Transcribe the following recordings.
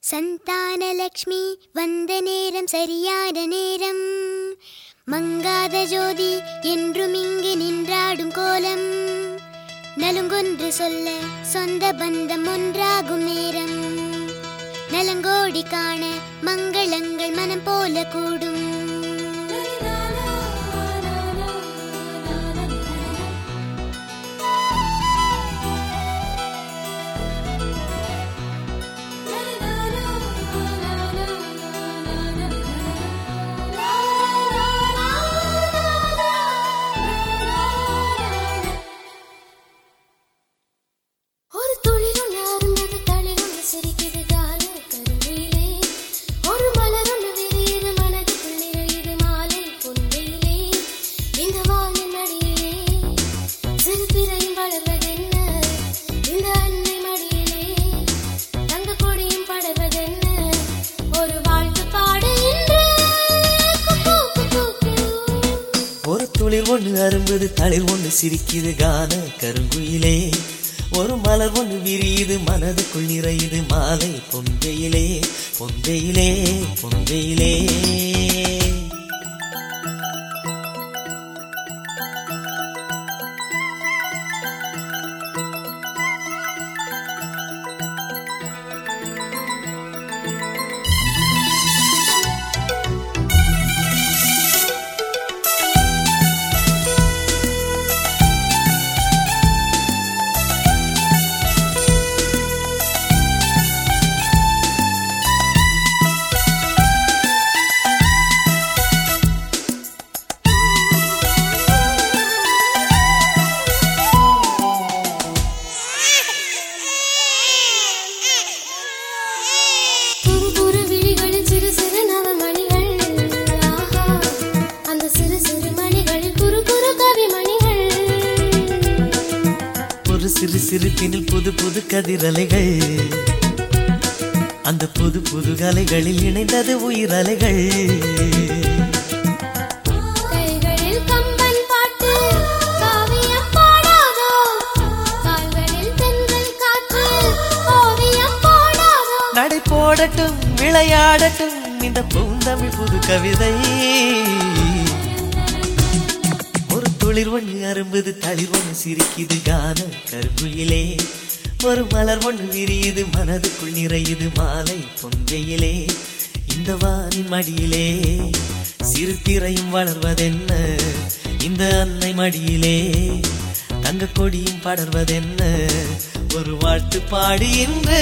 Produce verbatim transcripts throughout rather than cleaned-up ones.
சந்தானலக்ஷ்மி வந்த நேரம் சரியான நேரம், மங்காத ஜோதி என்றும் இங்கு நின்றாடும் கோலம், நலுங்கொன்று சொல்ல சொந்த பந்தம் ஒன்றாகும் நேரம், நலங்கோடி காண மங்களங்கள் மனம் போல கூடும். துளிர் ஒன்று அரும்புது தளிர் ஒன்று சிரிக்குது கான கருங்குயிலே, ஒரு மலர் ஒன்று விரியுது மனதுக்குள் நிறையுது மாலை பொந்தையிலே பொந்தையிலே பொந்தையிலே. சிறு சிறு பின்னில் புது புது கதிரலைகள், அந்த புது புது கலைகளில் இணைந்தது உயிரலைகள். நடை போடட்டும் விளையாடட்டும் இந்த பூந்தமிழ் புது கவிதை, துளிர் ஒன்று அரும்புது தளிர் ஒன்று சிரிக்குது கான கருங்குயிலே, ஒரு மலர் ஒன்று விரியுது மனதுக்குள் நிறையுது மாலை பொந்தையிலே. இந்த வானின் மடியிலே சிறு திரையும் வளர்வதென்ன, இந்த அன்னை மடியிலே தங்க கொடியும் படர்வதென்ன, ஒரு வாழ்த்து பாடு என்று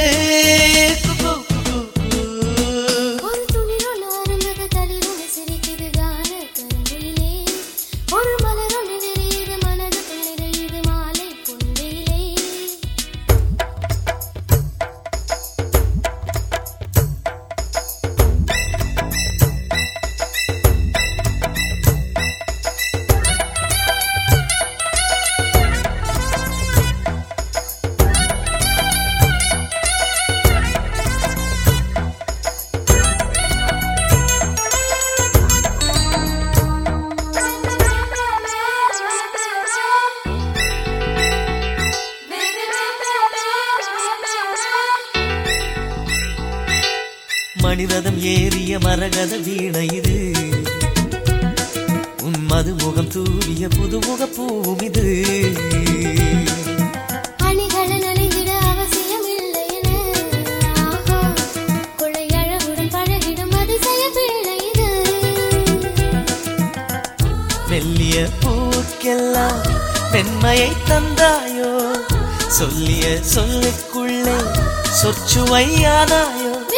மணிரதம் ஏறிய மரகத வீணை இது, உன் மதுமுகம் தூவிய புதுமுக பூவும் இது. அணிகளை நலிந்திட அவசியம் இல்லை என கொள்ளையழகுடன் பழகிடும் அதிசய பிள்ளை இது. மெல்லிய பூக்கெல்லாம் மென்மையை தந்தாயோ, சொல்லிய சொல்லுக்குள்ளே சொற்சுவையானாயோ.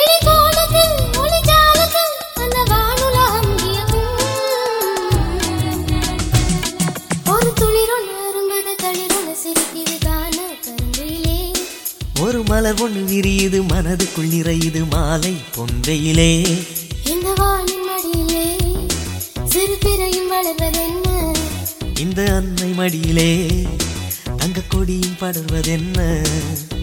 ஒரு மலர் ஒன்று விரியுது மனதுக்குள் நிறையுது மாலை பொந்தையிலே, இந்த வானின் மடியிலே சிறு பிறையும் வளர்வதென்ன, இந்த அன்னை மடியிலே தங்க கொடியும் படர்வதென்ன.